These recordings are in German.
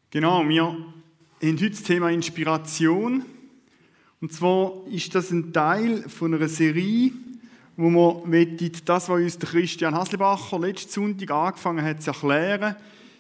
Genau, wir haben heute das Thema Inspiration. Und zwar ist das ein Teil von einer Serie, wo wir das, was uns der Christian Haslebacher letzten Sonntag angefangen hat zu erklären,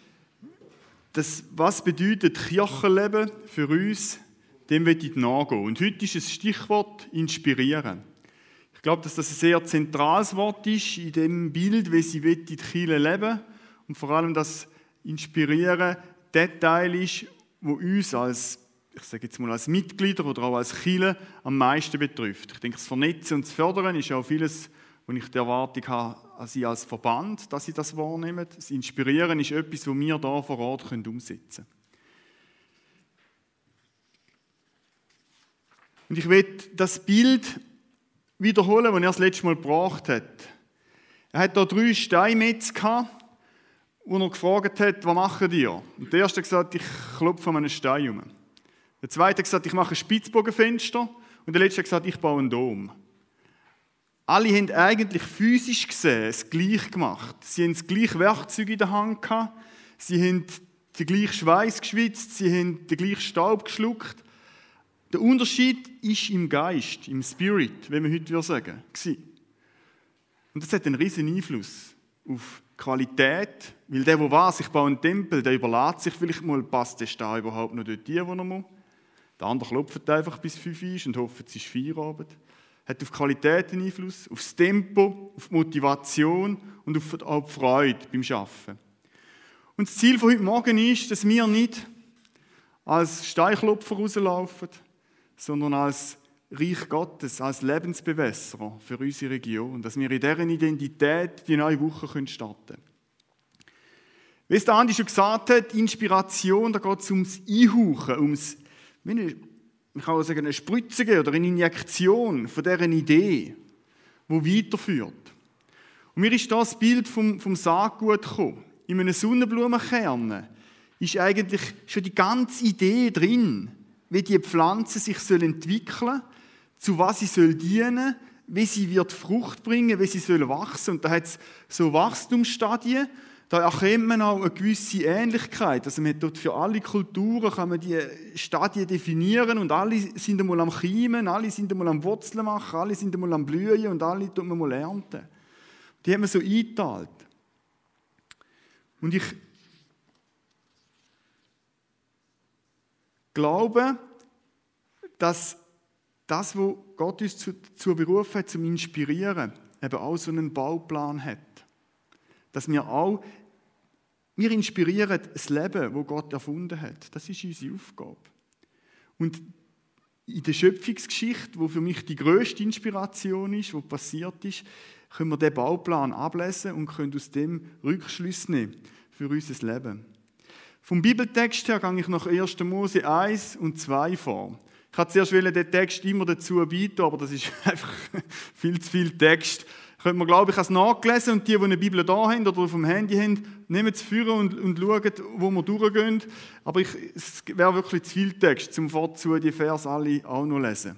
was bedeutet Kirchenleben für uns, dem möchte ich nachgehen. Und heute ist das Stichwort inspirieren. Ich glaube, dass das ein sehr zentrales Wort ist in dem Bild, wie sie die Kirche leben und vor allem das Inspirieren der Teil ist, wo uns als, ich sage jetzt mal als Mitglieder oder auch als Kirche am meisten betrifft. Ich denke, das Vernetzen und das Fördern ist auch vieles, wo ich die Erwartung habe, an Sie als Verband, dass Sie das wahrnehmen. Das Inspirieren ist etwas, was wir hier vor Ort umsetzen können. Und ich will das Bild wiederholen, das er das letzte Mal gebracht hat. Er hat da 3 Steinmetze gehabt, wo er gefragt hat, was macht ihr? Und der erste hat gesagt, ich klopfe an einen Stein um. Der zweite hat gesagt, ich mache ein Spitzbogenfenster. Und der letzte hat gesagt, ich baue einen Dom. Alle haben eigentlich physisch gesehen das Gleiche gemacht. Sie haben das gleiche Werkzeug in der Hand gehabt, sie haben den gleichen Schweiß geschwitzt, sie haben den gleichen Staub geschluckt. Der Unterschied ist im Geist, im Spirit, wie man heute sagen würde. Und das hat einen riesen Einfluss auf die Qualität, weil der was, ich baue einen Tempel, der überlässt sich vielleicht mal, passt der Stein überhaupt noch dort hin, wo er muss. Der andere klopft einfach bis 5 Uhr und hofft, es ist Feierabend. Hat auf die Qualität einen Einfluss, auf das Tempo, auf die Motivation und auf die Freude beim Arbeiten. Und das Ziel von heute Morgen ist, dass wir nicht als Steinklopfer rauslaufen, sondern als Reich Gottes, als Lebensbewässerer für unsere Region, dass wir in deren Identität die neue Woche starten können. Wie es der Andi schon gesagt hat, Inspiration, da geht es ums Einhauchen, man kann auch sagen, eine Spritze oder eine Injektion von dieser Idee, die weiterführt. Und mir ist das Bild vom Saatgut gekommen. In einem Sonnenblumenkern ist eigentlich schon die ganze Idee drin, wie die Pflanze sich entwickeln soll, zu was sie dienen soll, wie sie wird Frucht bringen, wie sie wachsen soll. Und da hat es so Wachstumsstadien, da erkennt man auch eine gewisse Ähnlichkeit. Also man dort für alle Kulturen kann man die Stadien definieren und alle sind einmal am Keimen, alle sind einmal am Wurzeln machen, alle sind einmal am Blühen und alle tut man mal ernten. Die haben wir so eingeteilt. Und ich glaube, dass das, was Gott uns dazu berufen hat, zum Inspirieren, eben auch so einen Bauplan hat. Dass wir inspirieren das Leben, das Gott erfunden hat. Das ist unsere Aufgabe. Und in der Schöpfungsgeschichte, wo für mich die grösste Inspiration ist, die passiert ist, können wir diesen Bauplan ablesen und können aus dem Rückschlüsse nehmen für unser Leben. Vom Bibeltext her gehe ich nach 1. Mose 1 und 2 vor. Ich wollte zuerst den Text immer dazu bieten, aber das ist einfach viel zu viel Text. Könnte man, glaube ich, als nachgelesen und die eine Bibel da haben oder auf dem Handy haben, nehmen es führen und schauen, wo wir durchgehen. Aber es wäre wirklich zu viel Text, um vorzu die Verse alle auch noch lesen.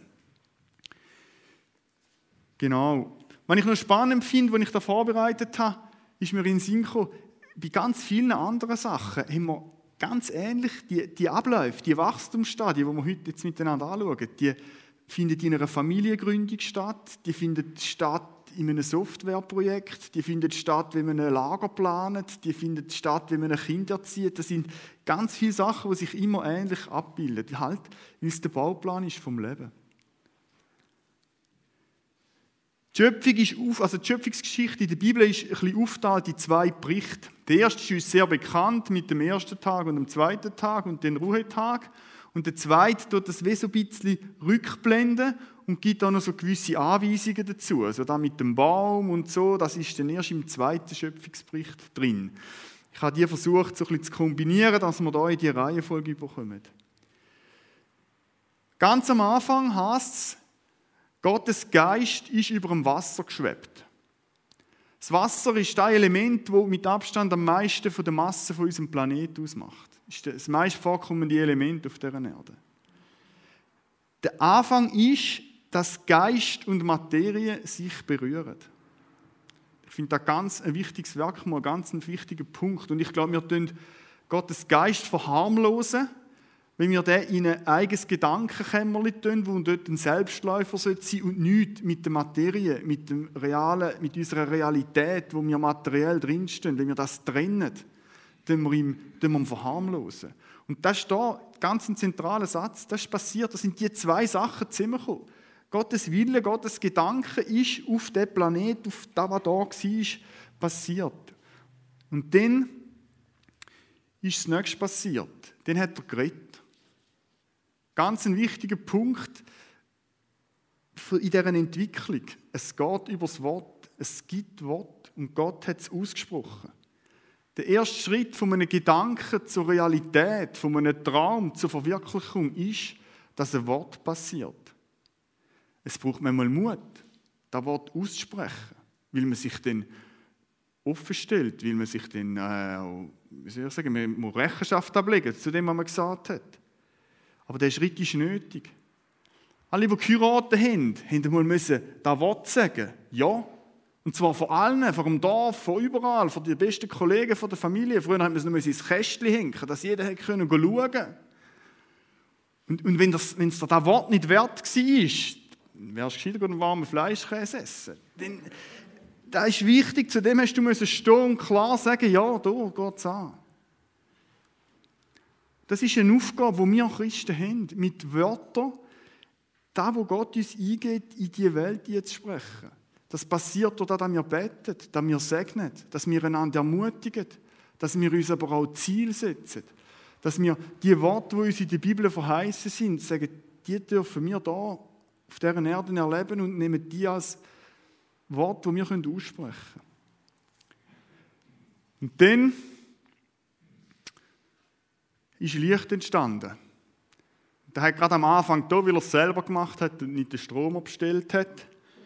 Genau. Was ich noch spannend finde, was ich da vorbereitet habe, ist mir in den Sinn gekommen, bei ganz vielen anderen Sachen haben wir ganz ähnlich die Abläufe, die Wachstumsstadien, die wir heute jetzt miteinander anschauen, die finden in einer Familiengründung statt, die finden statt in einem Softwareprojekt, die findet statt, wenn man ein Lager plant, die findet statt, wenn man ein Kind erzieht. Das sind ganz viele Sachen, die sich immer ähnlich abbilden, halt, weil es der Bauplan ist vom Leben. Die Schöpfungsgeschichte in der Bibel ist ein bisschen aufgeteilt in 2 Berichte. Der erste ist uns sehr bekannt mit dem ersten Tag und dem zweiten Tag und dem Ruhetag. Und der zweite tut das wie so ein bisschen rückblenden und gibt auch noch so gewisse Anweisungen dazu. Also da mit dem Baum und so, das ist dann erst im 2. Schöpfungsbericht drin. Ich habe die versucht, so ein bisschen zu kombinieren, dass wir da in die Reihenfolge bekommen. Ganz am Anfang heisst es, Gottes Geist ist über dem Wasser geschwebt. Das Wasser ist das Element, das mit Abstand am meisten von der Masse von unserem Planeten ausmacht. Das ist das meist vorkommende Element auf dieser Erde. Der Anfang ist, dass Geist und Materie sich berühren. Ich finde das ganz ein wichtiges Werk, mal ganz ein wichtiger Punkt. Und ich glaube, wir tun Gottes Geist verharmlosen, wenn wir den in ein eigenes Gedankenkämmerchen tun, wo dort ein Selbstläufer sein sollte und nichts mit der Materie, mit dem Realen, mit unserer Realität, wo wir materiell drinstehen, wenn wir das trennen, tun wir ihn verharmlosen. Und das ist da ganz ein zentraler Satz, das ist passiert, das sind die zwei Sachen zusammengekommen. Gottes Wille, Gottes Gedanke ist auf dem Planet, auf das, was da war, passiert. Und dann ist das Nächste passiert. Dann hat er geredet. Ganz ein wichtiger Punkt in dieser Entwicklung. Es geht über das Wort, es gibt Wort und Gott hat es ausgesprochen. Der erste Schritt von einem Gedanken zur Realität, von einem Traum zur Verwirklichung ist, dass ein Wort passiert. Es braucht manchmal Mut, das Wort auszusprechen, weil man sich dann offen stellt, weil man sich dann, wie soll ich sagen, man muss Rechenschaft ablegen zu dem, was man gesagt hat. Aber der Schritt ist nötig. Alle, die geheiratet haben, mussten das Wort sagen. Ja. Und zwar von allen, von dem Dorf, von überall, von den besten Kollegen, von der Familie. Früher musste man es noch ins Kästchen hängen, dass jeder schauen konnte. Und wenn es das Wort nicht wert war, wärst du gescheiter einen warmen Fleischkäse essen. Denn das ist wichtig, zu dem hast du stehen und klar sagen, ja, da geht es an. Das ist eine Aufgabe, die wir Christen haben, mit Wörtern, das, wo Gott uns eingeht, in die Welt zu sprechen. Das passiert dadurch, dass wir beten, dass wir segnen, dass wir einander ermutigen, dass wir uns aber auch Ziel setzen. Dass wir die Worte, die uns in der Bibel verheißen sind, sagen, die dürfen wir da auf dieser Erde erleben und nehmen die als Wort, das wir aussprechen können. Und dann ist Licht entstanden. Der hat gerade am Anfang da, weil er es selber gemacht hat und nicht den Strom bestellt hat.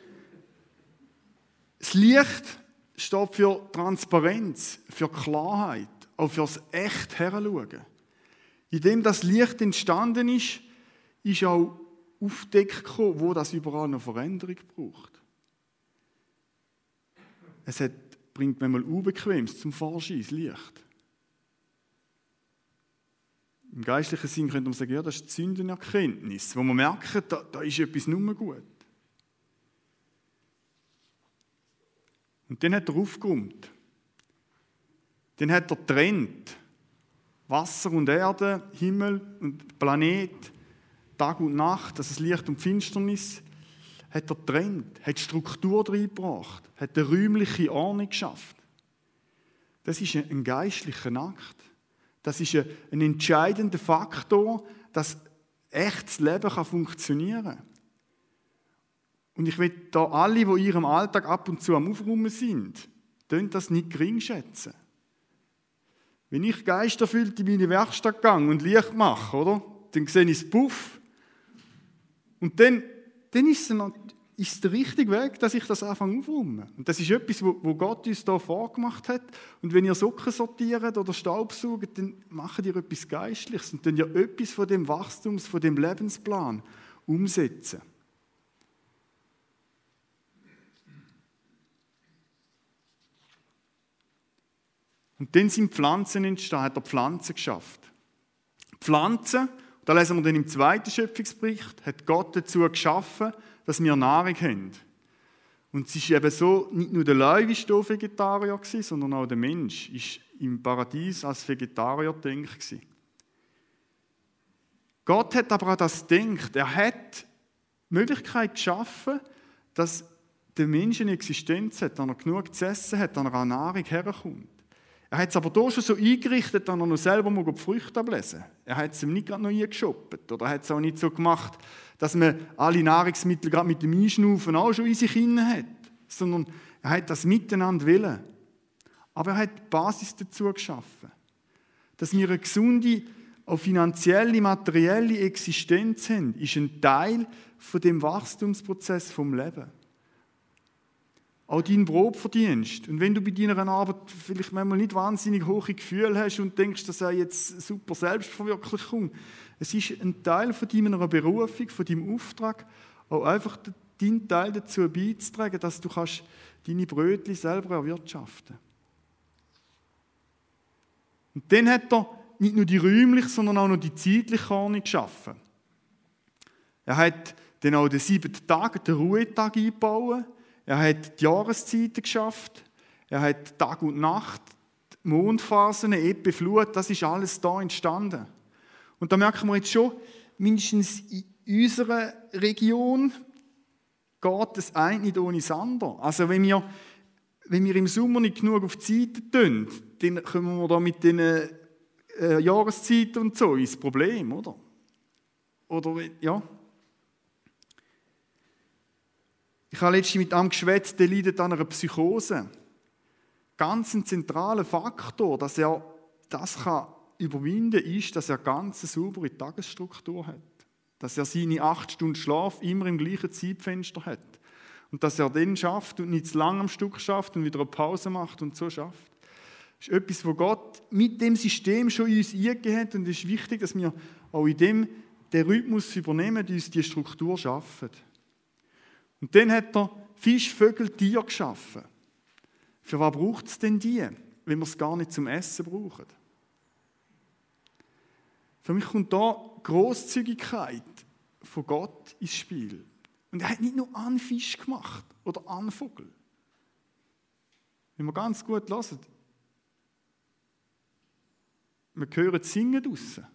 Das Licht steht für Transparenz, für Klarheit, auch für das echt Heranschauen. Indem das Licht entstanden ist, ist auch aufgedeckt gekommen, wo das überall noch Veränderung braucht. Es bringt manchmal Unbequemes zum Vorschein, das Licht. Im geistlichen Sinn könnte man sagen, ja, das ist die Sündenerkenntnis, wo man merkt, da ist etwas nicht mehr gut. Und dann hat er aufgeräumt. Dann hat er getrennt. Wasser und Erde, Himmel und Planet, Tag und Nacht, das ist Licht und Finsternis, hat er getrennt, hat Struktur reingebracht, hat eine räumliche Ordnung geschafft. Das ist ein geistlicher Akt. Das ist ein entscheidender Faktor, dass echtes Leben funktionieren kann. Und ich will da alle, die in ihrem Alltag ab und zu am Aufräumen sind, das nicht gering schätzen. Wenn ich geisterfüllt in meine Werkstatt gehe und Licht mache, oder? Dann sehe ich es puff. Und dann ist es der richtige Weg, dass ich das anfange aufzuräumen. Und das ist etwas, wo Gott uns hier vorgemacht hat. Und wenn ihr Socken sortiert oder Staubsaugt, dann macht ihr etwas Geistliches und dann ja etwas von dem Wachstums, von dem Lebensplan umsetzen. Und dann sind Pflanzen entstanden, hat er Pflanzen geschafft. Pflanzen, da lesen wir dann im 2. Schöpfungsbericht, hat Gott dazu geschaffen, dass wir Nahrung haben. Und es ist eben so, nicht nur der Löwe war Vegetarier, sondern auch der Mensch war im Paradies als Vegetarier gedacht. Gott hat aber auch das gedacht. Er hat die Möglichkeit geschaffen, dass der Mensch eine Existenz hat, dass er genug zu essen hat, dass er an Nahrung herkommt. Er hat es aber hier schon so eingerichtet, dass er noch selber die Früchte ablesen muss. Er hat es ihm nicht gerade noch eingeschoppt. Oder er hat es auch nicht so gemacht, dass man alle Nahrungsmittel gerade mit dem Einschnaufen auch schon in sich hinein hat. Sondern er hat das miteinander wollen. Aber er hat die Basis dazu geschaffen. Dass wir eine gesunde, auch finanzielle, materielle Existenz haben, ist ein Teil von dem Wachstumsprozess vom Lebens. Auch dein Brotverdienst. Und wenn du bei deiner Arbeit vielleicht manchmal nicht wahnsinnig hohe Gefühle hast und denkst, das sei jetzt super Selbstverwirklichung, es ist ein Teil von deiner Berufung, von deinem Auftrag, auch einfach deinen Teil dazu beizutragen, dass du deine Brötchen selber erwirtschaften kannst. Und dann hat er nicht nur die räumliche, sondern auch noch die zeitliche Ordnung geschaffen. Er hat dann auch den 7. Tag, den Ruhetag eingebaut. Er hat die Jahreszeiten geschafft. Er hat Tag und Nacht, Mondphasen, Ebbe, Flut, das ist alles da entstanden. Und da merken wir jetzt schon, mindestens in unserer Region geht das eine nicht ohne das andere. Also wenn wir im Sommer nicht genug auf die Seite tun, dann kommen wir da mit den Jahreszeiten und so ins Problem, oder? Oder, ja. Ich habe letztens mit einem geschwätzt, der leidet an einer Psychose. Ganz ein zentraler Faktor, dass er das überwinden kann, ist, dass er ganz eine saubere Tagesstruktur hat. Dass er seine 8 Stunden Schlaf immer im gleichen Zeitfenster hat. Und dass er dann schafft und nicht zu lang am Stück schafft und wieder eine Pause macht und so schafft. Das ist etwas, was Gott mit dem System schon in uns eingegeben hat. Und es ist wichtig, dass wir auch in dem den Rhythmus übernehmen, uns die Struktur schaffen. Und dann hat er Fisch, Vögel, Tiere geschaffen. Für was braucht es denn die, wenn wir es gar nicht zum Essen brauchen? Für mich kommt da Grosszügigkeit von Gott ins Spiel. Und er hat nicht nur einen Fisch gemacht oder einen Vogel. Wenn wir ganz gut hören, wir hören das Singen draussen.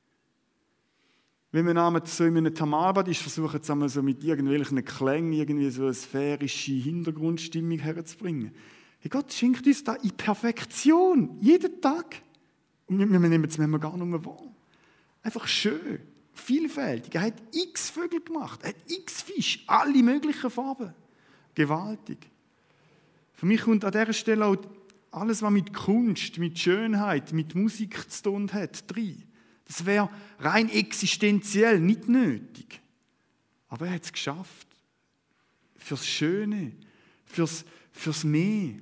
Wenn man so in einem Thermalbad ist, versuchen sie so mit irgendwelchen Klängen irgendwie so eine sphärische Hintergrundstimmung herzubringen. Hey, Gott schenkt uns da in Perfektion, jeden Tag. Und wir nehmen es manchmal gar nicht mehr wahr. Einfach schön, vielfältig. Er hat x Vögel gemacht, er hat x Fisch, alle möglichen Farben. Gewaltig. Für mich kommt an dieser Stelle auch alles, was mit Kunst, mit Schönheit, mit Musik zu tun hat, rein. Das wäre rein existenziell nicht nötig. Aber er hat es geschafft. Fürs Schöne, fürs Mehr.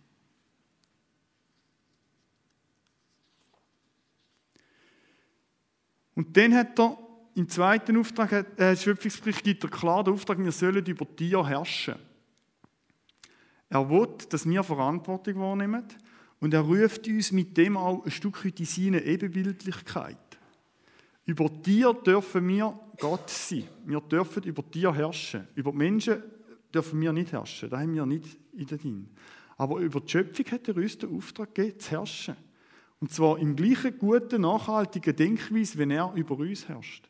Und dann hat er im zweiten Auftrag, Schöpfungsbericht gibt er klar den Auftrag, wir sollen über Tiere herrschen. Er will, dass wir Verantwortung wahrnehmen und er ruft uns mit dem auch ein Stück weit in seine Ebenbildlichkeit. Über Tiere dürfen wir Gott sein. Wir dürfen über Tiere herrschen. Über die Menschen dürfen wir nicht herrschen. Das haben wir nicht in der Dien. Aber über die Schöpfung hat er uns den Auftrag gegeben, zu herrschen. Und zwar im gleichen guten, nachhaltigen Denkweise, wenn er über uns herrscht.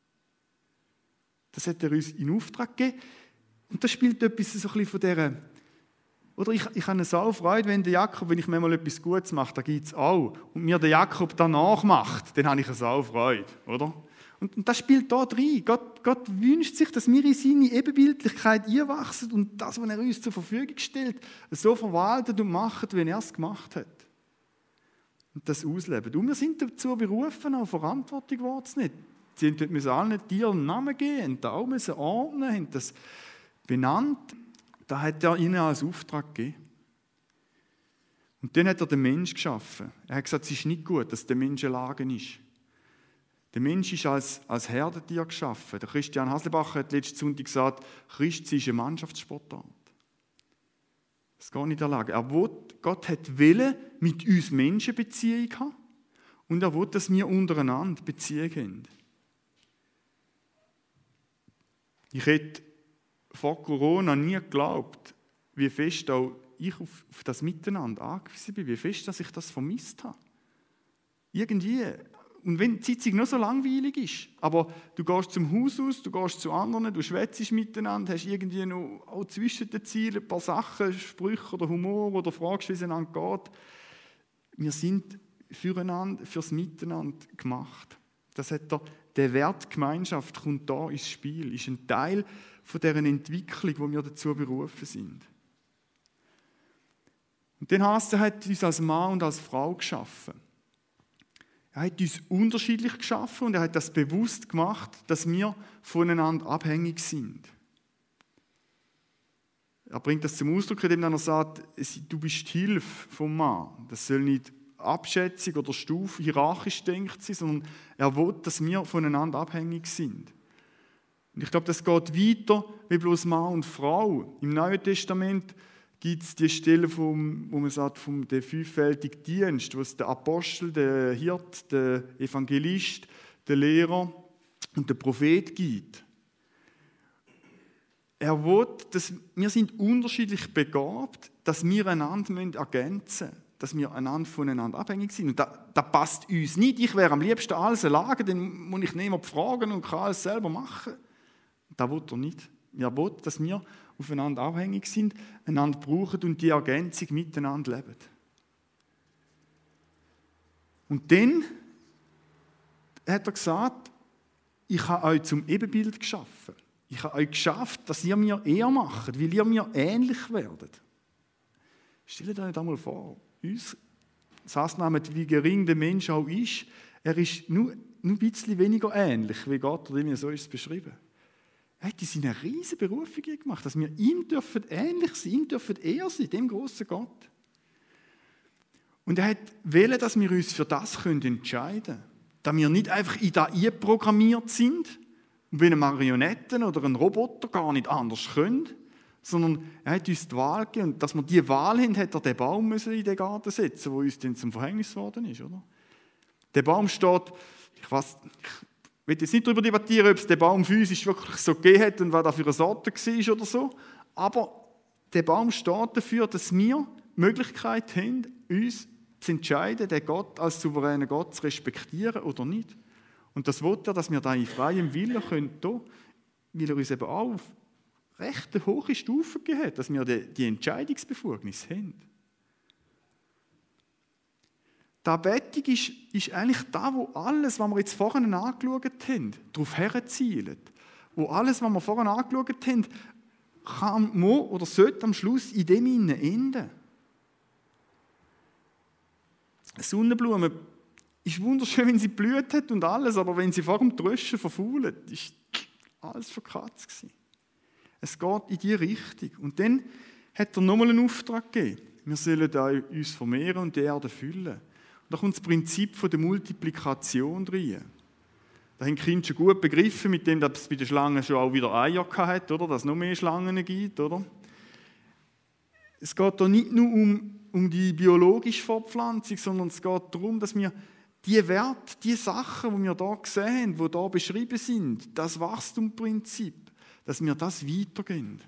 Das hat er uns in Auftrag gegeben. Und das spielt etwas so ein bisschen von dieser... Oder ich habe es auch Freude, wenn der Jakob, wenn ich mir mal etwas Gutes mache, da gibt es auch. Und mir der Jakob danach macht, dann habe ich es auch Freude, oder? Und das spielt da rein. Gott wünscht sich, dass wir in seine Ebenbildlichkeit einwachsen und das, was er uns zur Verfügung stellt, so verwalten und machen, wie er es gemacht hat. Und das ausleben. Und wir sind dazu berufen, auch Verantwortung wahrzunehmen. Sie müssen allen Tieren einen Namen geben, haben auch müssen ordnen, haben das benannt. Da hat er ihnen als Auftrag gegeben. Und dann hat er den Mensch geschaffen. Er hat gesagt, es ist nicht gut, dass der Mensch allein ist. Der Mensch ist als Herdentier geschaffen. Der Christian Haslebacher hat letzten Sonntag gesagt, Christ ist eine Mannschaftssportart. Das geht nicht allein. Gott hat wollen, mit uns Menschen Beziehung haben. Und er will, dass wir untereinander Beziehung haben. Ich hätte vor Corona nie geglaubt, wie fest auch ich auf das Miteinander angewiesen bin, wie fest, dass ich das vermisst habe. Irgendwie. Und wenn die Sitzung noch so langweilig ist, aber du gehst zum Haus aus, du gehst zu anderen, du schwätzt miteinander, hast irgendwie noch auch zwischen den Zielen ein paar Sachen, Sprüche oder Humor oder fragst, wie es einander geht. Wir sind füreinander, fürs Miteinander gemacht. Das hat der Wert Gemeinschaft kommt da ins Spiel, ist ein Teil von dieser Entwicklung, wo wir dazu berufen sind. Und dann heißt er, hat uns als Mann und als Frau geschaffen. Er hat uns unterschiedlich geschaffen und er hat das bewusst gemacht, dass wir voneinander abhängig sind. Er bringt das zum Ausdruck, indem er sagt, du bist die Hilfe vom Mann. Das soll nicht Abschätzung oder Stufe hierarchisch denkt sein, sondern er will, dass wir voneinander abhängig sind. Und ich glaube, das geht weiter wie bloß Mann und Frau. Im Neuen Testament gibt es die Stelle, wo man sagt, vom der fünffältigen Dienst, wo es der Apostel, der Hirt, der Evangelist, der Lehrer und der Prophet gibt. Er will, dass wir sind unterschiedlich begabt, dass wir einander ergänzen müssen, dass wir einander voneinander abhängig sind. Und das passt uns nicht. Ich wäre am liebsten alles alleine, dann muss ich niemand fragen und kann alles selber machen. Das will er nicht. Er will, dass wir aufeinander abhängig sind, einander brauchen und die Ergänzung miteinander leben. Und dann hat er gesagt, ich habe euch zum Ebenbild geschaffen. Ich habe euch geschafft, dass ihr mir eher macht, weil ihr mir ähnlich werdet. Stellt euch das mal vor. Uns, das heißt, wie gering der Mensch auch ist, er ist nur ein bisschen weniger ähnlich wie Gott, oder so ist es beschrieben. Er hat uns eine riesige Berufung gemacht, dass wir ihm dürfen ähnlich sein, ihm dürfen eher sein, dem grossen Gott. Und er wollte, dass wir uns für das entscheiden können. Dass wir nicht einfach in das einprogrammiert sind und wie eine Marionette oder ein Roboter gar nicht anders können, sondern er hat uns die Wahl gegeben. Und dass wir diese Wahl haben, hat er den Baum in den Garten setzen, der uns dann zum Verhängnis geworden ist. Oder? Der Baum steht, ich will jetzt nicht darüber debattieren, ob es den Baum physisch wirklich so gegeben hat und was da für eine Sorte war oder so, aber der Baum steht dafür, dass wir die Möglichkeit haben, uns zu entscheiden, den Gott als souveränen Gott zu respektieren oder nicht. Und das will er, dass wir da in freiem Willen können, weil er uns eben auch auf recht eine hohe Stufe gegeben hat, dass wir die Entscheidungsbefugnis haben. Die Anbetung ist eigentlich da, wo alles, was wir jetzt vorhin angeschaut haben, darauf herzielt. Wo alles, was wir vorhin angeschaut haben, kann oder sollte am Schluss in dem Innen enden. Eine Sonnenblume ist wunderschön, wenn sie blüht hat und alles, aber wenn sie vor dem Tröschen verfault, ist alles verkratzt gewesen. Es geht in diese Richtung. Und dann hat er nochmal einen Auftrag gegeben. Wir sollen uns vermehren und die Erde füllen. Und da kommt das Prinzip der Multiplikation rein. Da haben die Kinder schon gut begriffen, mit dem, dass es bei den Schlangen schon auch wieder Eier gehabt, oder? Dass es noch mehr Schlangen gibt. Oder? Es geht da nicht nur um die biologische Fortpflanzung, sondern es geht darum, dass wir die Werte, die Sachen, die wir hier sehen, die hier beschrieben sind, das Wachstumsprinzip, dass wir das weitergehen.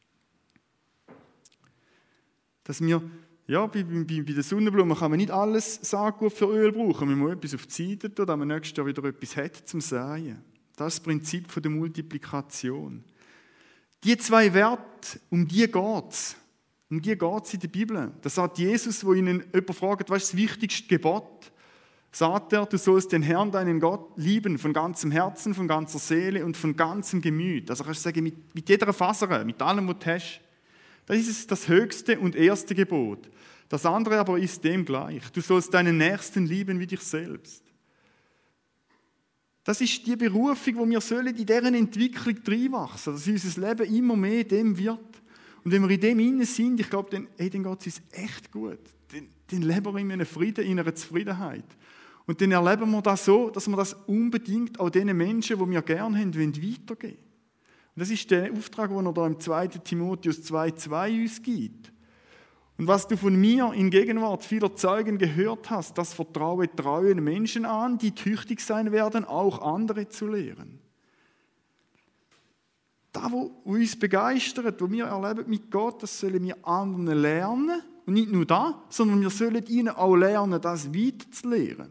Dass wir, ja, bei den Sonnenblumen kann man nicht alles Saatgut für Öl brauchen. Man muss etwas auf die Seite tun, damit man nächstes Jahr wieder etwas hat zum Säen. Das ist das Prinzip der Multiplikation. Die zwei Werte, um die geht es. Um die geht es in der Bibel. Da sagt Jesus, wo ihnen jemand fragt, was ist das wichtigste Gebot? Sagt er, du sollst den Herrn, deinen Gott, lieben, von ganzem Herzen, von ganzer Seele und von ganzem Gemüt. Also kannst du sagen, mit jeder Faser, mit allem, was du hast. Das ist das höchste und erste Gebot. Das andere aber ist dem gleich. Du sollst deinen Nächsten lieben wie dich selbst. Das ist die Berufung, wo wir sollen in deren Entwicklung reinwachsen, dass unser Leben immer mehr dem wird. Und wenn wir in dem innen sind, ich glaube, dann geht es uns echt gut. Dann leben wir in einem Frieden, in einer Zufriedenheit. Und dann erleben wir das so, dass wir das unbedingt auch den Menschen, die wir gerne haben, weitergeben wollen. Und das ist der Auftrag, den er da im 2. Timotheus 2,2 uns gibt. Und was du von mir in Gegenwart vieler Zeugen gehört hast, das vertraue treuen Menschen an, die tüchtig sein werden, auch andere zu lehren. Das, was uns begeistert, was wir erleben mit Gott, das sollen wir anderen lernen. Und nicht nur das, sondern wir sollen ihnen auch lernen, das weiterzulehren.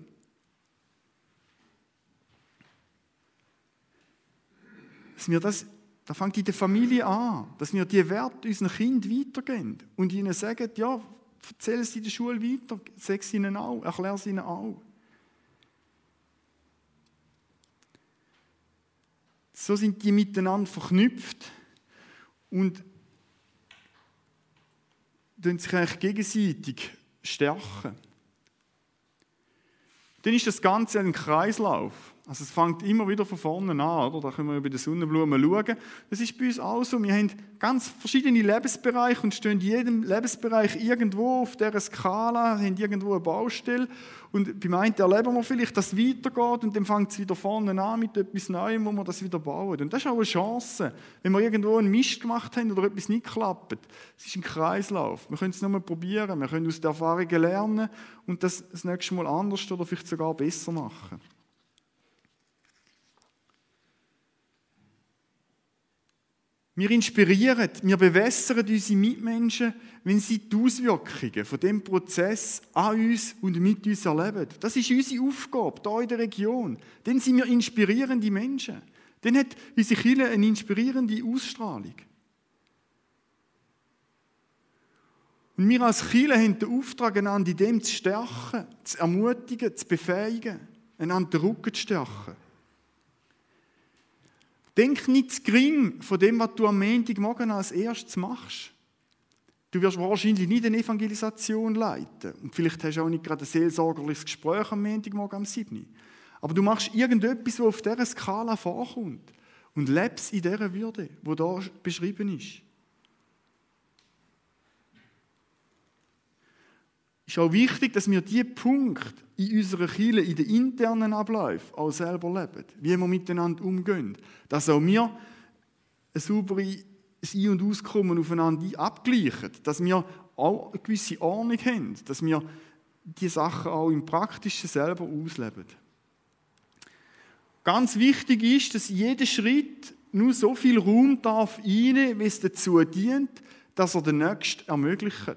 Dass wir das fängt in der Familie an, dass wir die Werte unseren Kindern weitergeben und ihnen sagen, ja, erzähl es in der Schule weiter, sag es ihnen auch, erklär es ihnen auch. So sind die miteinander verknüpft und sich eigentlich gegenseitig stärken. Dann ist das Ganze ein Kreislauf. Also es fängt immer wieder von vorne an, oder? Da können wir über die Sonnenblumen schauen. Das ist bei uns auch so. Wir haben ganz verschiedene Lebensbereiche und stehen in jedem Lebensbereich irgendwo auf dieser Skala, haben irgendwo eine Baustelle. Und beim einen erleben wir vielleicht, dass es weitergeht und dann fängt es wieder vorne an mit etwas Neuem, wo wir das wieder bauen. Und das ist auch eine Chance, wenn wir irgendwo einen Mist gemacht haben oder etwas nicht klappt. Es ist ein Kreislauf. Wir können es nochmal probieren, wir können aus den Erfahrungen lernen und das nächste Mal anders oder vielleicht sogar besser machen. Wir inspirieren, wir bewässern unsere Mitmenschen, wenn sie die Auswirkungen von diesem Prozess an uns und mit uns erleben. Das ist unsere Aufgabe hier in der Region. Dann sind wir inspirierende Menschen. Dann hat unsere Kirche eine inspirierende Ausstrahlung. Und wir als Kirche haben den Auftrag, einander in dem zu stärken, zu ermutigen, zu befähigen, einander den Rücken zu stärken. Denk nicht zu gering von dem, was du am Montagmorgen als erstes machst. Du wirst wahrscheinlich nicht eine Evangelisation leiten. Und vielleicht hast du auch nicht gerade ein seelsorgerliches Gespräch am Montagmorgen am 7. Aber du machst irgendetwas, was auf dieser Skala vorkommt. Und lebst in dieser Würde, die da beschrieben ist. Es ist auch wichtig, dass wir diese Punkte in unserer Kirche, in den internen Abläufen auch selber leben, wie wir miteinander umgehen. Dass auch wir ein sauberes Ein- und Auskommen aufeinander abgleichen, dass wir auch eine gewisse Ordnung haben, dass wir diese Sachen auch im Praktischen selber ausleben. Ganz wichtig ist, dass jeder Schritt nur so viel Raum darf einnehmen, wie es dazu dient, dass er den Nächsten ermöglicht.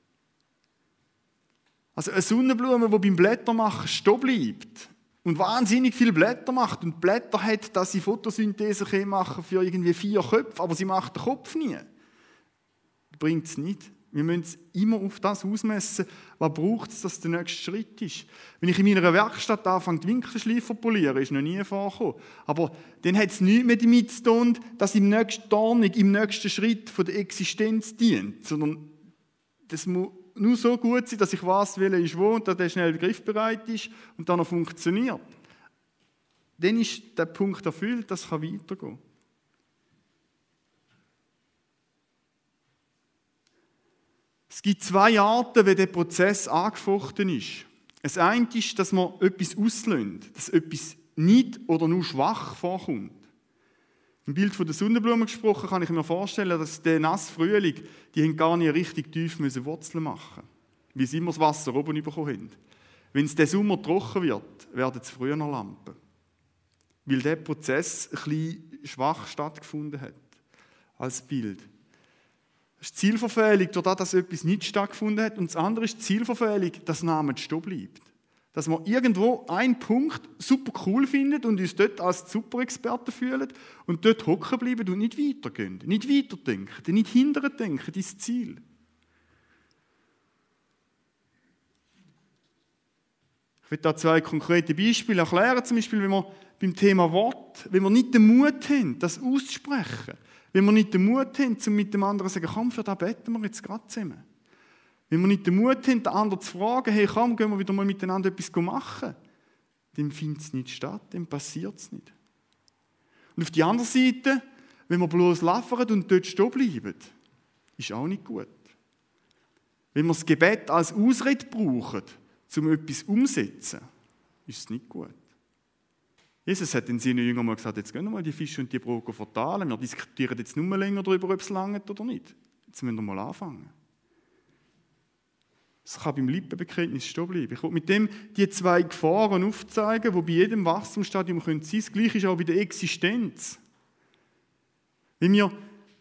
Also eine Sonnenblume, die beim Blättermachen stehen bleibt und wahnsinnig viele Blätter macht und Blätter hat, dass sie Photosynthese machen für irgendwie 4 Köpfe, aber sie macht den Kopf nie. Bringt es nicht. Wir müssen es immer auf das ausmessen, was braucht es, dass der nächste Schritt ist. Wenn ich in meiner Werkstatt anfange, die Winkelschleifer zu polieren, ist noch nie vorgekommen. Aber dann hat es nichts mehr damit zu tun, dass im nächsten Ordnung, im nächsten Schritt von der Existenz dient, sondern das muss nur so gut sein, dass ich weiß, welcher ist wo und dass der schnell griffbereit ist und dann noch funktioniert. Dann ist der Punkt erfüllt, das kann weitergehen. Es gibt 2 Arten, wie der Prozess angefochten ist. Das eine ist, dass man etwas auslöst, dass etwas nicht oder nur schwach vorkommt. Im Bild von der Sonnenblume gesprochen, kann ich mir vorstellen, dass der nasse Frühling, die haben gar nicht richtig tief Wurzeln machen, weil sie immer das Wasser oben bekommen haben. Wenn es diesen Sommer trocken wird, werden sie früher noch Lampen. Weil der Prozess ein bisschen schwach stattgefunden hat, als Bild. Das ist die Zielverfehlung, dadurch, dass etwas nicht stattgefunden hat. Und das andere ist die Zielverfehlung, dass Name stehen bleibt. Dass wir irgendwo einen Punkt super cool finden und uns dort als Superexperten fühlen und dort hocken bleiben und nicht weitergehen, nicht weiterdenken, nicht hinterher denken, ins Ziel. Ich will da 2 konkrete Beispiele erklären. Zum Beispiel, wenn wir beim Thema Wort, wenn wir nicht den Mut haben, das auszusprechen, wenn wir nicht den Mut haben, um mit dem anderen zu sagen, komm, für das beten wir jetzt gerade zusammen. Wenn wir nicht den Mut haben, den anderen zu fragen, hey, komm, gehen wir wieder mal miteinander etwas machen, dann findet es nicht statt, dann passiert es nicht. Und auf die andere Seite, wenn wir bloß laufen und dort stehen bleiben, ist auch nicht gut. Wenn wir das Gebet als Ausrede brauchen, um etwas umzusetzen, ist es nicht gut. Jesus hat den seinen Jüngern mal gesagt, jetzt gehen wir mal die Fische und die Brote verteilen. Wir diskutieren jetzt nur länger darüber, ob es langt oder nicht. Jetzt müssen wir mal anfangen. Es kann beim Lippenbekenntnis stehen bleiben. Ich will mit dem die 2 Gefahren aufzeigen, die bei jedem Wachstumsstadium sein können. Das Gleiche ist auch bei der Existenz. Wenn wir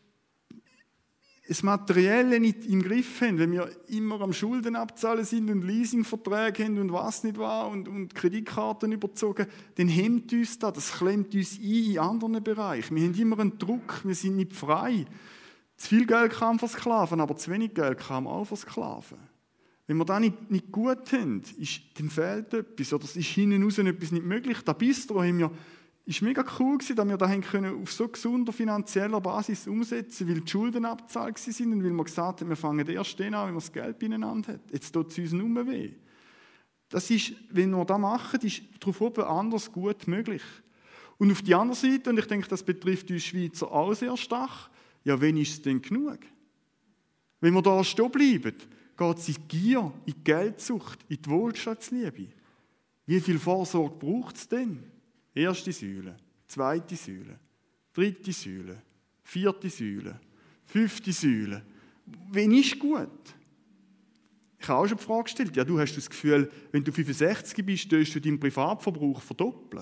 das Materielle nicht im Griff haben, wenn wir immer am Schulden abzahlen sind und Leasingverträge haben und was nicht war und Kreditkarten überzogen, dann hemmt uns das klemmt uns ein in anderen Bereichen. Wir haben immer einen Druck, wir sind nicht frei. Zu viel Geld kann versklaven, aber zu wenig Geld kann man auch versklaven. Wenn wir das nicht gut haben, dann fehlt etwas oder es ist hinten raus etwas nicht möglich. Das Bistro ist mega cool gewesen, dass wir das auf so gesunder finanzieller Basis umsetzen, weil die Schulden abgezahlt waren und weil wir gesagt haben, wir fangen erst dann an, wenn wir das Geld beieinander haben. Jetzt tut es uns nur weh. Das ist, wenn wir das machen, ist darauf oben anders gut möglich. Und auf die andere Seite, und ich denke, das betrifft uns Schweizer auch sehr stark, ja, wenn ist es denn genug? Wenn wir da stehen bleiben, geht es in die Gier, in die Geldsucht, in die Wohlstandsliebe. Wie viel Vorsorge braucht es denn? Erste Säule, zweite Säule, dritte Säule, vierte Säule, fünfte Säule. Wen ist gut? Ich habe auch schon die Frage gestellt, ja, du hast das Gefühl, wenn du 65 bist, sollst du deinen Privatverbrauch verdoppeln.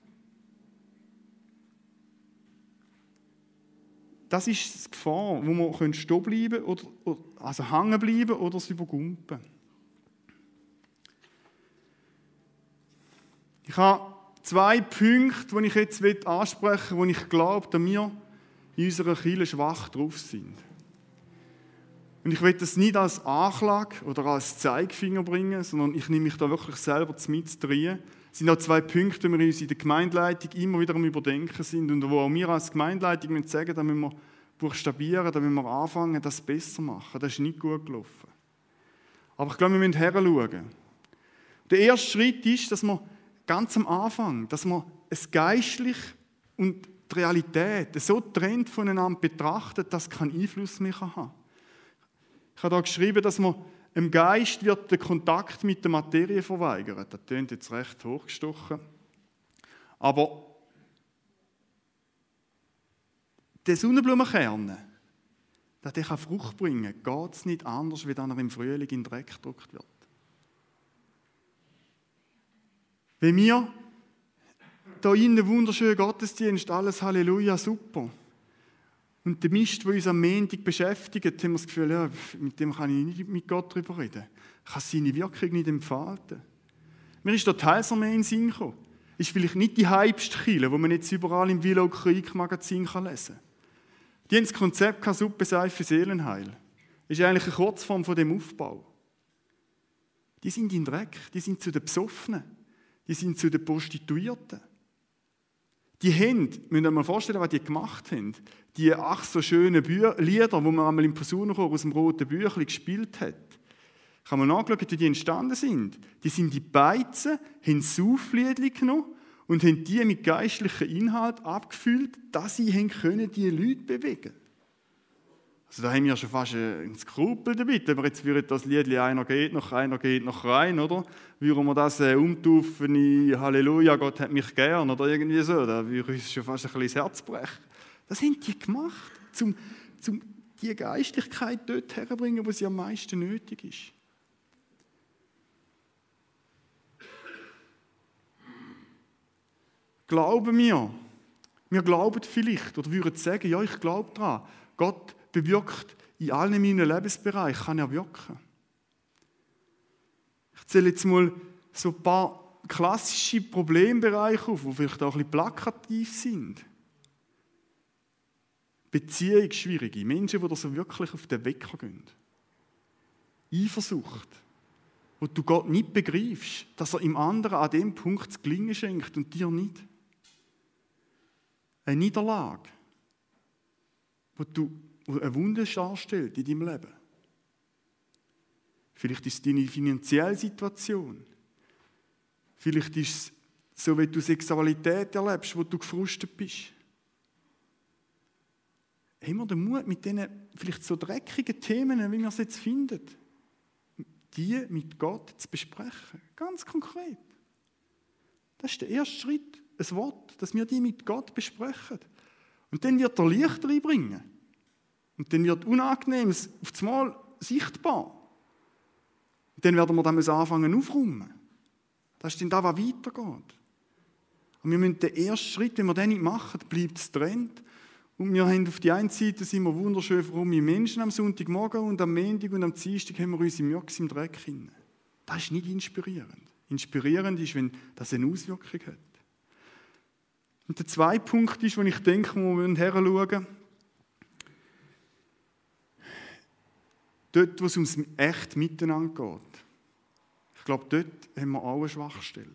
Das ist die Gefahr, wo wir stehen bleiben oder also hängen bleiben oder es übergumpen. Ich habe 2 Punkte, die ich jetzt ansprechen will, wo ich glaube, dass wir in unserer Kirche schwach drauf sind. Und ich will das nicht als Anklage oder als Zeigefinger bringen, sondern ich nehme mich da wirklich selber mit rein. Es sind auch 2 Punkte, die wir uns in der Gemeindeleitung immer wieder am Überdenken sind und wo auch wir als Gemeindeleitung müssen sagen, da müssen wir buchstabieren, da müssen wir anfangen, das besser zu machen. Das ist nicht gut gelaufen. Aber ich glaube, wir müssen hinschauen. Der erste Schritt ist, dass wir ganz am Anfang, dass man es geistlich und die Realität so getrennt voneinander betrachtet, dass es keinen Einfluss mehr haben kann. Ich habe da geschrieben, dass man im Geist wird der Kontakt mit der Materie verweigert. Das klingt jetzt recht hochgestochen. Aber der Sonnenblumenkern, der kann Frucht bringen, geht es nicht anders, wie dann er im Frühling in den Dreck gedrückt wird. Wenn wir da innen wunderschönen Gottesdienst, alles Halleluja, super. Und der Mist, der uns am Montag beschäftigt, haben wir das Gefühl, ja, mit dem kann ich nicht mit Gott darüber reden. Ich kann seine Wirkung nicht entfalten. Mir ist da die Heilsarmee in den Sinn gekommen. Ist vielleicht nicht die hypeste Kirche, die man jetzt überall im Willow Creek Magazin lesen kann. Die haben das Konzept Suppe, Seife, Seelenheil. Das ist eigentlich eine Kurzform von dem Aufbau. Die sind in Dreck, die sind zu den Besoffenen, die sind zu den Prostituierten. Die müsst ihr mal vorstellen, was die gemacht haben. Die ach so schönen Lieder, die man einmal im Posaunenchor aus dem roten Büchlein gespielt hat. Kann man nachschauen, wie die entstanden sind. Die sind in Beizen, haben Saufliedchen genommen und haben die mit geistlichem Inhalt abgefüllt, dass sie können die Leute bewegen. Also da haben wir schon fast ein Skrupel damit, wenn wir jetzt das Lied «Einer geht noch rein», oder? Würden wir das umtaufen in «Halleluja, Gott hat mich gern» oder irgendwie so, da würde uns schon fast ein bisschen das Herz brechen. Das haben die gemacht, um die Geistlichkeit dort herzubringen, wo sie am meisten nötig ist. Glauben wir glauben vielleicht oder würden sagen, ja, ich glaube daran, Gott bewirkt in allen meinen Lebensbereichen, kann er wirken. Ich zähle jetzt mal so ein paar klassische Problembereiche auf, die vielleicht auch ein bisschen plakativ sind. Beziehungsschwierige Menschen, die da so wirklich auf den Wecker gehen. Eifersucht, wo du Gott nicht begreifst, dass er im anderen an dem Punkt das Gelingen schenkt und dir nicht. Eine Niederlage, wo eine Wunde darstellt in deinem Leben. Vielleicht ist es deine finanzielle Situation. Vielleicht ist es so, wie du Sexualität erlebst, wo du gefrustet bist. Haben wir den Mut, mit diesen vielleicht so dreckigen Themen, wie wir es jetzt finden, die mit Gott zu besprechen? Ganz konkret. Das ist der erste Schritt, ein Wort, dass wir die mit Gott besprechen. Und dann wird er Licht reinbringen. Und dann wird Unangenehmes auf das Mal sichtbar. Und dann werden wir damit anfangen aufräumen. Das ist dann das, was weitergeht. Und wir müssen den ersten Schritt, wenn wir den nicht machen, bleibt es Trend. Und wir haben auf die einen Seite sind wir wunderschön fromme Menschen am Sonntagmorgen und am Montag und am Dienstag haben wir unsere Mürks im Dreck hinein. Das ist nicht inspirierend. Inspirierend ist, wenn das eine Auswirkung hat. Und der zweite Punkt ist, wo ich denke, wo wir hinschauen müssen, dort, wo es ums echt Miteinander geht. Ich glaube, dort haben wir alle Schwachstellen.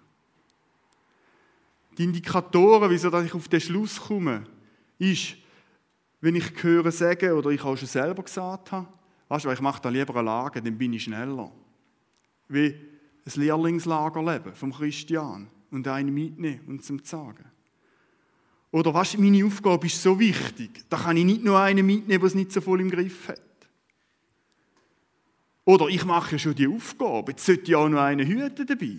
Die Indikatoren, wieso ich auf den Schluss komme, ist, wenn ich höre sagen, oder ich auch schon selber gesagt habe, weißt du, ich mache da lieber eine Lage, dann bin ich schneller. Wie ein Lehrlingslagerleben vom Christian und einen mitnehmen und zum sagen. Oder was, meine Aufgabe ist so wichtig, da kann ich nicht nur einen mitnehmen, der es nicht so voll im Griff hat. Oder ich mache ja schon die Aufgabe, jetzt sollte ich auch noch einen hüten dabei.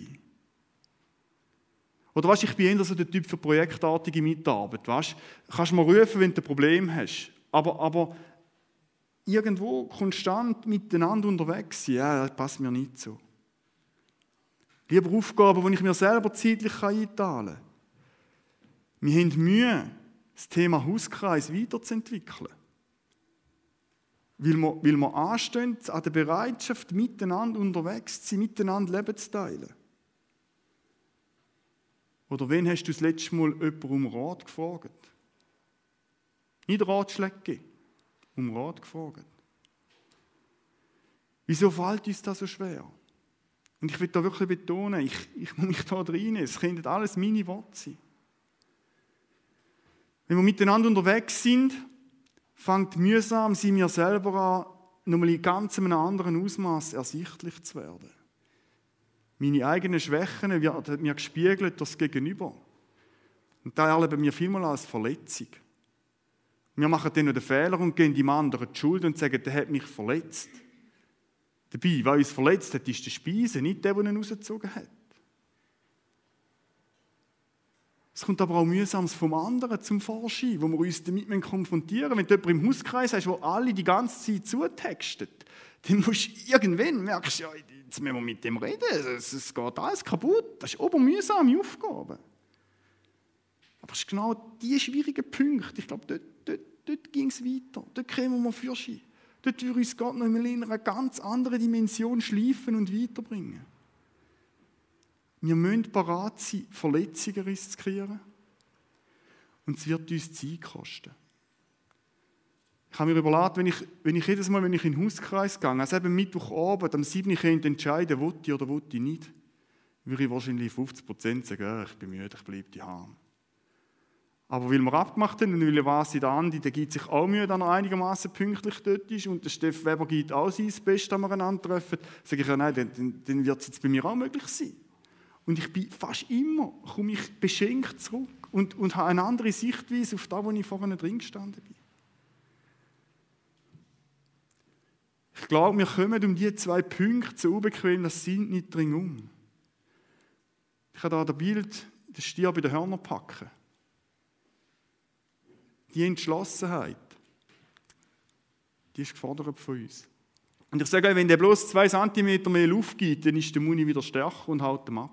Oder weißt, ich bin eher so der Typ für projektartige Mitarbeit. Weißt, kannst du mal rufen, wenn du ein Problem hast. Aber irgendwo konstant miteinander unterwegs sein, ja, das passt mir nicht so. Lieber Aufgaben, die ich mir selber zeitlich einteilen kann. Wir haben Mühe, das Thema Hauskreis weiterzuentwickeln. Weil wir anstehen an der Bereitschaft, miteinander unterwegs zu sein, miteinander Leben zu teilen. Oder wen hast du das letzte Mal jemanden um Rat gefragt? Nicht Ratschläge gegeben, um Rat gefragt. Wieso fällt uns das so schwer? Und ich will da wirklich betonen, ich muss mich da reinnehmen, es können alles meine Worte sein. Wenn wir miteinander unterwegs sind, fängt mühsam sie mir selber an, nochmal in ganz einem anderen Ausmaß ersichtlich zu werden. Meine eigenen Schwächen werden mir gespiegelt durch das Gegenüber. Und da erleben wir vielmal als Verletzung. Wir machen dann noch den Fehler und geben dem anderen die Schuld und sagen, der hat mich verletzt. Dabei, wer uns verletzt hat, ist der Speise, nicht der ihn rausgezogen hat. Es kommt aber auch Mühsames vom anderen zum Vorschein, wo wir uns damit konfrontieren müssen. Wenn du jemanden im Hauskreis hast, wo alle die ganze Zeit zutexten, dann musst du irgendwann merkst, ja, jetzt müssen wir mit dem reden, es geht alles kaputt. Das ist eine mühsame Aufgabe. Aber es ist genau die schwierigen Punkte. Ich glaube, dort ging es weiter. Dort kämen wir für Schein. Dort würde uns Gott noch in einer ganz anderen Dimension schleifen und weiterbringen. Wir müssen bereit sein, Verletzungen zu riskieren. Und es wird uns Zeit kosten. Ich habe mir überlegt, wenn ich jedes Mal, wenn ich in den Hauskreis gehe, also eben Mittwochabend, am 7. Uhr entscheiden, will ich oder will ich nicht, würde ich wahrscheinlich 50% sagen, ich bin müde, ich bleibe daheim. Aber weil wir abgemacht haben und weil ich weiss, der Andi, der gibt sich auch Mühe, dass er einigermaßen pünktlich dort ist und der Steff Weber gibt auch sein Bestes, dass wir einander treffen, sage ich ja, nein, dann wird es jetzt bei mir auch möglich sein. Und ich bin fast immer, komme ich beschenkt zurück und habe eine andere Sichtweise auf das, wo ich vorne drin gestanden bin. Ich glaube, wir kommen um diese 2 Punkte, so unbequem das sind, nicht drin um. Ich habe hier das Bild, den Stier bei den Hörnern packen. Die Entschlossenheit, die ist gefordert von uns. Und ich sage euch, wenn der bloß 2 cm mehr Luft gibt, dann ist der Muni wieder stärker und haut ihn ab.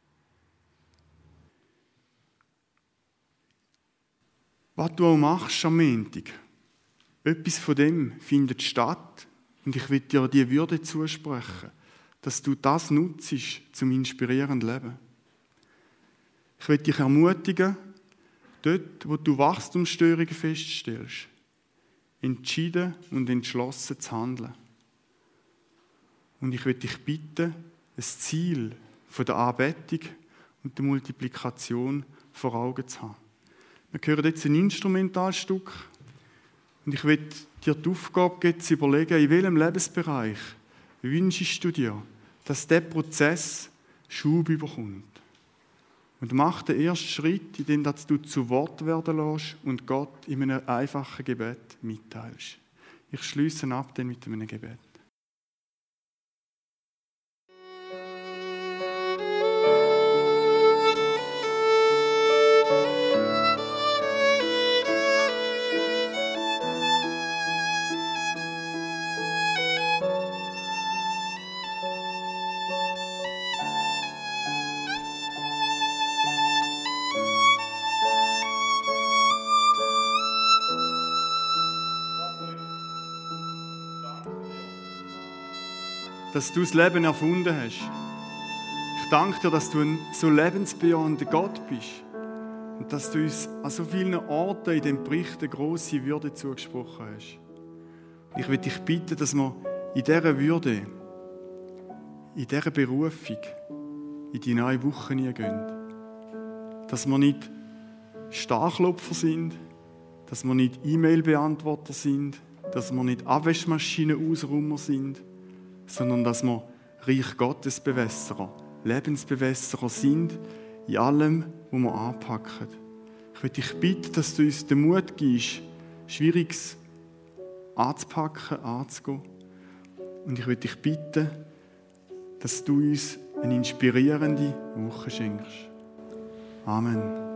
Was du auch machst am Montag, etwas von dem findet statt und ich will dir die Würde zusprechen, dass du das nutzt zum inspirierenden Leben. Ich will dich ermutigen, dort, wo du Wachstumsstörungen feststellst, entschieden und entschlossen zu handeln. Und ich will dich bitten, ein Ziel von der Anbetung und der Multiplikation vor Augen zu haben. Wir hören jetzt ein Instrumentalstück und ich will dir die Aufgabe geben, zu überlegen, in welchem Lebensbereich wünschst du dir, dass dieser Prozess Schub bekommt. Und mach den ersten Schritt, indem du zu Wort werden lässt und Gott in einem einfachen Gebet mitteilst. Ich schließe ab dann mit einem Gebet. Dass du das Leben erfunden hast. Ich danke dir, dass du ein so lebensbejahender Gott bist und dass du uns an so vielen Orten in dem Bericht eine grosse Würde zugesprochen hast. Ich will dich bitten, dass wir in dieser Würde, in dieser Berufung, in die neue Woche hineingehen. Dass wir nicht Starklopfer sind, dass wir nicht E-Mail-Beantworter sind, dass wir nicht Abwaschmaschinen-Ausrummer sind, sondern dass wir Reich Gottes Bewässerer, Lebensbewässerer sind in allem, was wir anpacken. Ich möchte dich bitten, dass du uns den Mut gibst, Schwieriges anzupacken, anzugehen. Und ich möchte dich bitten, dass du uns eine inspirierende Woche schenkst. Amen.